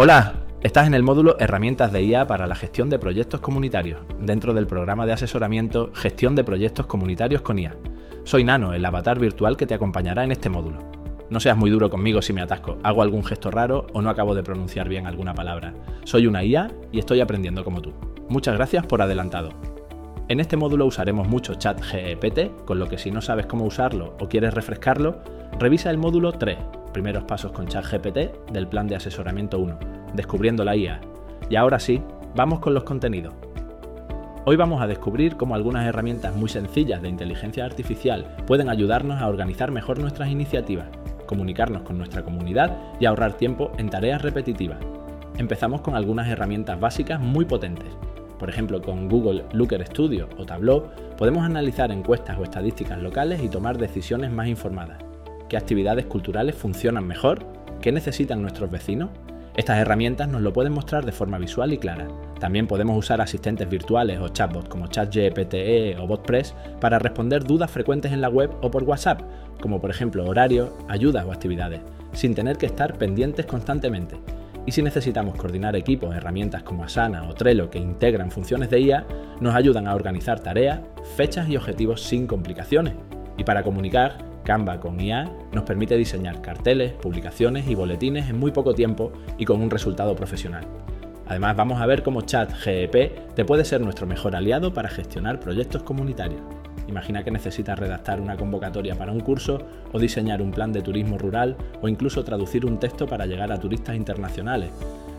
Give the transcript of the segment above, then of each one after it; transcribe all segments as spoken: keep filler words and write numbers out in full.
Hola, estás en el módulo Herramientas de I A para la gestión de proyectos comunitarios, dentro del programa de asesoramiento Gestión de proyectos comunitarios con I A. Soy Nano, el avatar virtual que te acompañará en este módulo. No seas muy duro conmigo si me atasco, hago algún gesto raro o no acabo de pronunciar bien alguna palabra. Soy una I A y estoy aprendiendo como tú. Muchas gracias por adelantado. En este módulo usaremos mucho ChatGPT, con lo que si no sabes cómo usarlo o quieres refrescarlo, revisa el módulo tres, primeros pasos con ChatGPT del plan de asesoramiento uno, descubriendo la I A. Y ahora sí, vamos con los contenidos. Hoy vamos a descubrir cómo algunas herramientas muy sencillas de inteligencia artificial pueden ayudarnos a organizar mejor nuestras iniciativas, comunicarnos con nuestra comunidad y ahorrar tiempo en tareas repetitivas. Empezamos con algunas herramientas básicas muy potentes. Por ejemplo, con Google Looker Studio o Tableau podemos analizar encuestas o estadísticas locales y tomar decisiones más informadas. ¿Qué actividades culturales funcionan mejor? ¿Qué necesitan nuestros vecinos? Estas herramientas nos lo pueden mostrar de forma visual y clara. También podemos usar asistentes virtuales o chatbots como ChatGPT o BotPress para responder dudas frecuentes en la web o por WhatsApp, como por ejemplo horarios, ayudas o actividades, sin tener que estar pendientes constantemente. Y si necesitamos coordinar equipos, herramientas como Asana o Trello que integran funciones de I A, nos ayudan a organizar tareas, fechas y objetivos sin complicaciones. Y para comunicar, Canva con I A nos permite diseñar carteles, publicaciones y boletines en muy poco tiempo y con un resultado profesional. Además, vamos a ver cómo ChatGPT te puede ser nuestro mejor aliado para gestionar proyectos comunitarios. Imagina que necesitas redactar una convocatoria para un curso o diseñar un plan de turismo rural o incluso traducir un texto para llegar a turistas internacionales.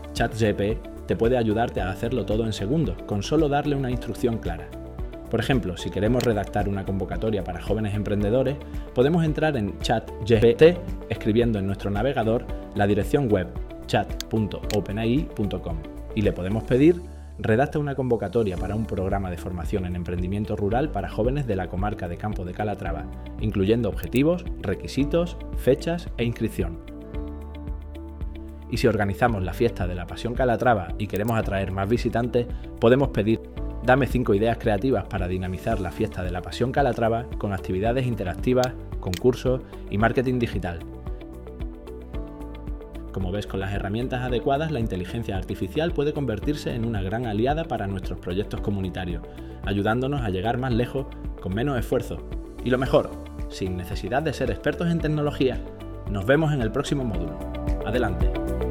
ChatGPT te puede ayudarte a hacerlo todo en segundos, con solo darle una instrucción clara. Por ejemplo, si queremos redactar una convocatoria para jóvenes emprendedores, podemos entrar en ChatGPT escribiendo en nuestro navegador la dirección web chat punto openai punto com y le podemos pedir: redacta una convocatoria para un programa de formación en emprendimiento rural para jóvenes de la comarca de Campo de Calatrava, incluyendo objetivos, requisitos, fechas e inscripción. Y si organizamos la fiesta de la Pasión Calatrava y queremos atraer más visitantes, podemos pedir: dame cinco ideas creativas para dinamizar la fiesta de la Pasión Calatrava con actividades interactivas, concursos y marketing digital. Como ves, con las herramientas adecuadas, la inteligencia artificial puede convertirse en una gran aliada para nuestros proyectos comunitarios, ayudándonos a llegar más lejos con menos esfuerzo. Y lo mejor, sin necesidad de ser expertos en tecnología. Nos vemos en el próximo módulo. Adelante.